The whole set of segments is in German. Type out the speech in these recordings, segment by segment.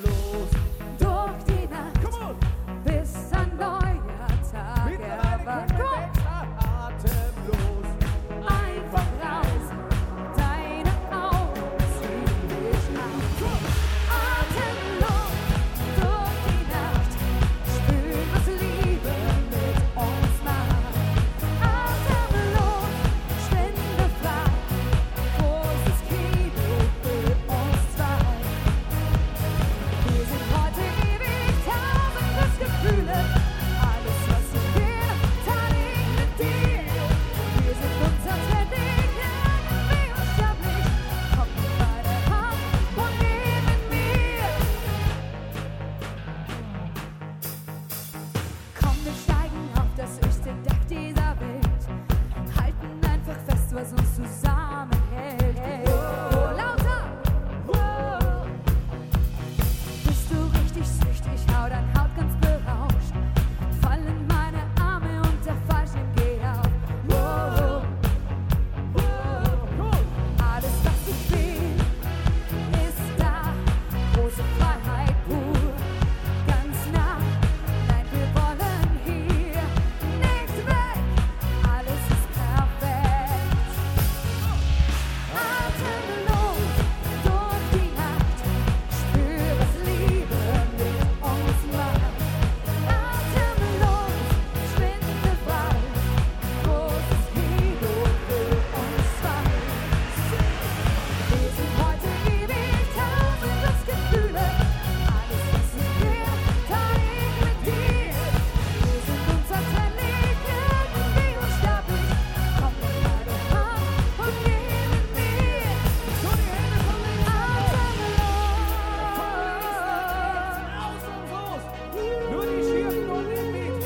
durch die Nacht, bis ein neuer Tag erwacht. Atemlos. Einfach raus, deine Augen ziehen mich an. Atemlos durch die Nacht, spür, was Liebe mit uns macht. Atemlos, schwindelfrei, großes Kino für uns zwei. Wir sind heute ewig, tausend Gefühle, alles was ich will, teile ich mit dir. Wir sind unzertrennlich, irgendwie unsterblich, komm mit meiner Hand und geh mit mir. Komm, wir steigen auf das höchste Dach dieser Welt, halten einfach fest, was uns zusammenhält. Oh, lauter! Oh. Bist du richtig süchtig, hau dein Haut ganz berauscht, fallen meine Arme und der Fallschirm geht auf. Oh, oh. Alles, was ich will, ist da, große Freiheit pur, ganz nah. Nein, wir wollen hier nicht weg, alles ist perfekt. Atemlos durch die Nacht, spür, was Liebe mit uns macht. Atemlos, schwindelfrei, großes Kino für uns zwei. Wir sind heute ewig, tausend Gefühle, alles was ich will, teile ich mit dir. Wir sind unzertrennlich, irgendwie unsterblich, komm mit meiner Hand und geh mit mir. Atemlos. Nur die Schirmen und den Beat.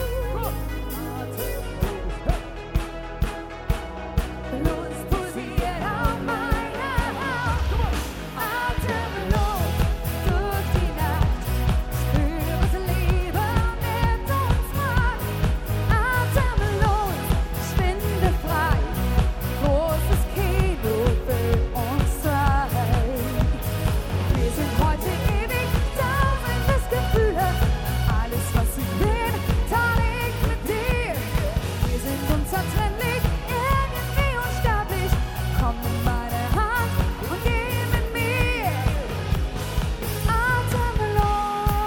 Los pulsiert auf meiner Haut. Atemlos durch die Nacht, spür, was Liebe mit uns macht. Atemlos, schwindelfrei, großes Kino für uns zwei. Wir sind heute ewig, tausend Gefühle, alles was ich will, teile ich mit dir. Wir sind unzertrennlich, irgendwie unsterblich, komm in meine Hand und geh mit mir. Atemlos.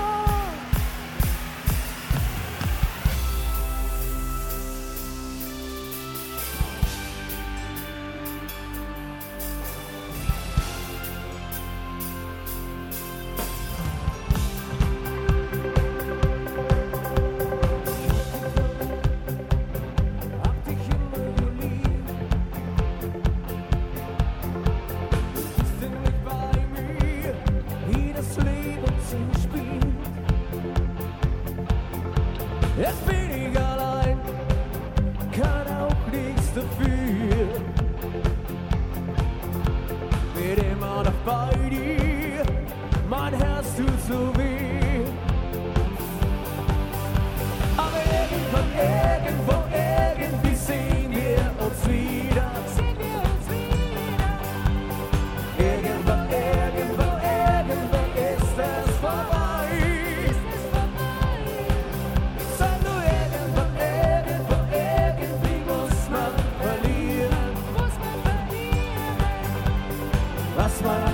Hab dich immer geliebt. Bist du nicht bei mir, wie das Leben sich spielt. Jetzt bin ich allein, kann auch nichts dafür. Bin immer noch bei dir, mein Herz tut so weh. Aber irgendwo, irgendwie sehen wir uns wieder. Irgendwo ist es vorbei. Sag nur irgendwo, irgendwie muss man verlieren. Was man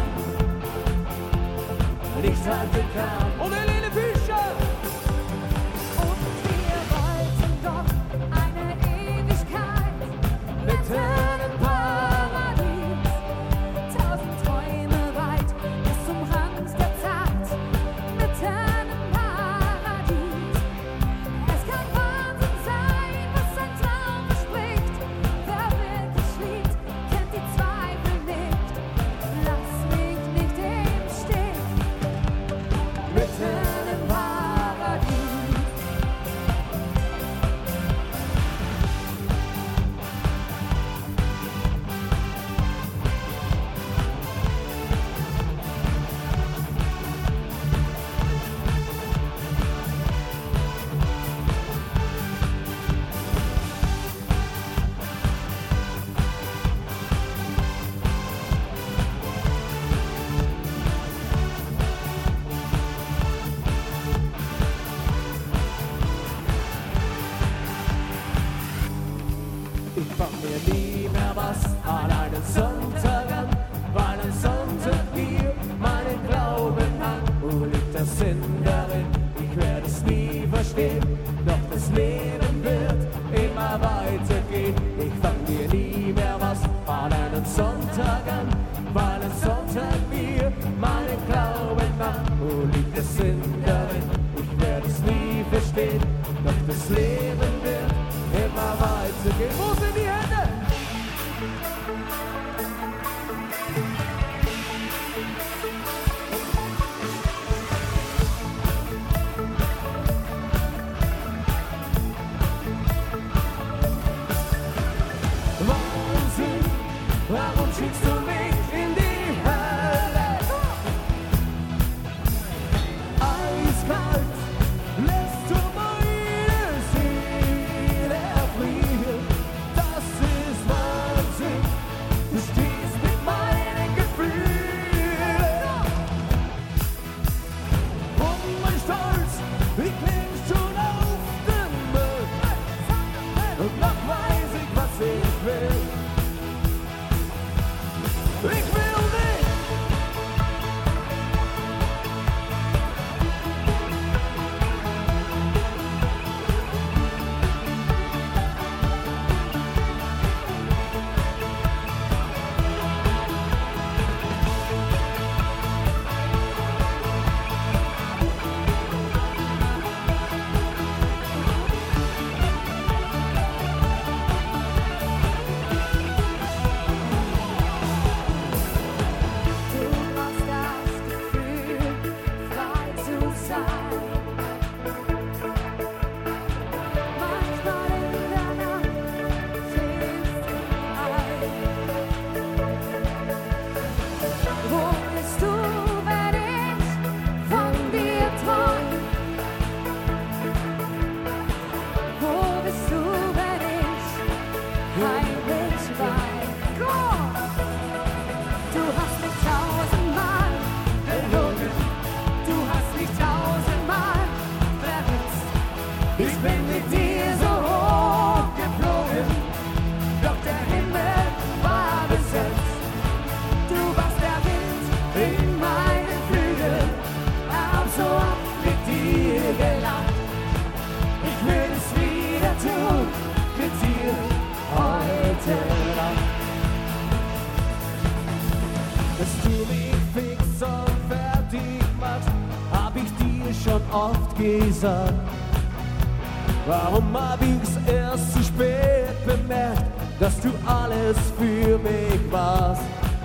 nicht halten kann. Und Helene Fischer! Und wir wollten doch eine Ewigkeit mit einem Paradies. Tausend Träume weit bis zum Rand der Zeit mit einem Paradies. Es kann Wahnsinn sein, was ein Traum verspricht. Wer wirklich liebt, kennt die Zweifel nicht. Lass mich nicht im Stich. Mit fang mir nie mehr was an einen Sonntag an, weil ein Sonntag mir meinen Glauben an. Wo liegt der Sinn darin? Ich werde es nie verstehen, doch das Leben wird immer weitergehen. Ich fang mir nie mehr was an einen Sonntag an, weil ein Sonntag mir meinen Glauben an. Wo liegt der Sinn darin? Ich werde es nie verstehen, doch das Leben wird immer weitergehen. Wo sind die Hände? Wahnsinn, warum schickst du mich in die Hölle? Eiskalt lässt du meine Seele erfrieren. Das ist Wahnsinn, du stehst mit meinen Gefühlen. Und mein Stolz, ich klingst schon auf den Müll. Und noch weiß ich, was ich will. Ich will nicht. Du brauchst das Gefühl, frei zu sein. Manchmal in der Nacht schläfst du ein. Wo bist du, wenn ich von dir träum? Wo bist du, wenn ich heimlich wein? Du hast mich tausendmal belogen, du hast mich tausendmal verletzt. Ich bin mit dir so hoch geflogen, doch der Himmel war besetzt. Du warst der Wind in meinen Flügeln, hab so oft mit dir gelacht. Ich will es wieder tun, mit dir heute Nacht. Dass du mich fix und fertig machst, hab ich dir schon oft gesagt. Warum hab ich's erst zu spät bemerkt, dass du alles für mich warst?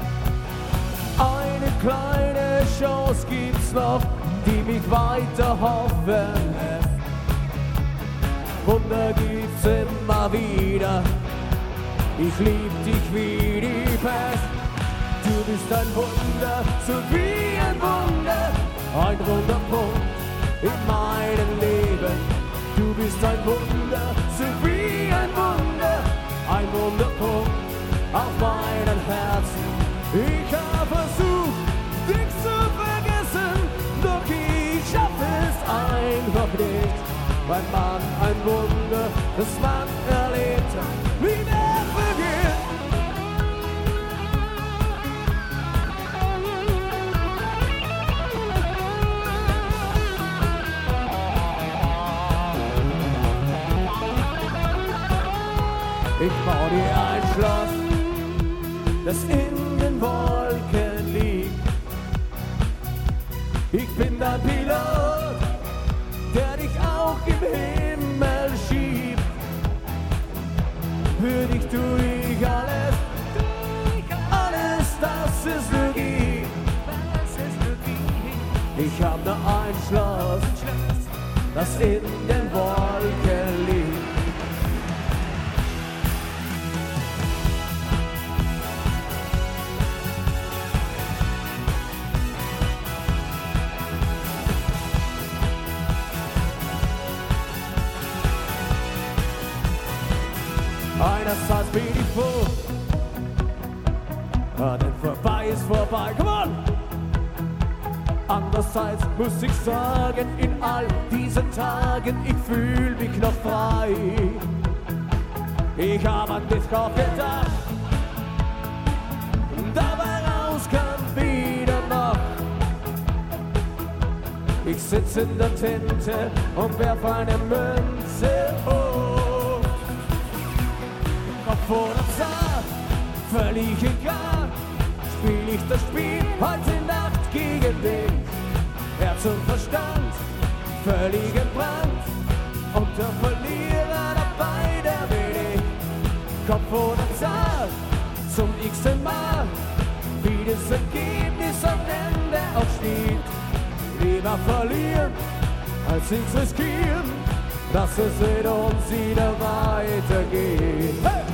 Eine kleine Chance gibt's noch, die mich weiter hoffen lässt. Wunder gibt's immer wieder, ich lieb dich wie die Pest. Du bist ein Wunder, so wie ein Wunder, ein Wunderpunkt in meinem Leben. Du bist ein Wunder, so wie ein Wunder, ein Wunderpunkt auf meinem Herzen. Ich hab versucht, dich zu vergessen, doch ich schaff es einfach nicht. Weil man ein Wunder, das man erlebt hat, wieder vergeht. Ich bau dir ein Schloss, das in den Wolken liegt. Ich bin dein Pilot, der dich auch im Himmel schiebt. Für dich tu ich alles, das es nur gibt. Ich hab nur ein Schloss, das in den Wolken liegt. Einerseits bin ich froh, denn vorbei ist vorbei, come on! Andererseits muss ich sagen, in all diesen Tagen, ich fühl mich noch frei. Ich hab an dich auch gedacht, dabei raus kam wieder noch. Ich sitz in der Tinte und werf eine Münze hoch. Kopf oder Zart, völlig egal, spiel ich das Spiel heute Nacht gegen dich. Herz und Verstand, völlig entbrannt, und der Verlierer dabei, der bin ich. Kopf oder Zahl, zum x-ten Mal, wie das Ergebnis am Ende auch steht. Lieber verlieren, als nichts riskieren, dass es mit uns wieder weitergeht. Hey!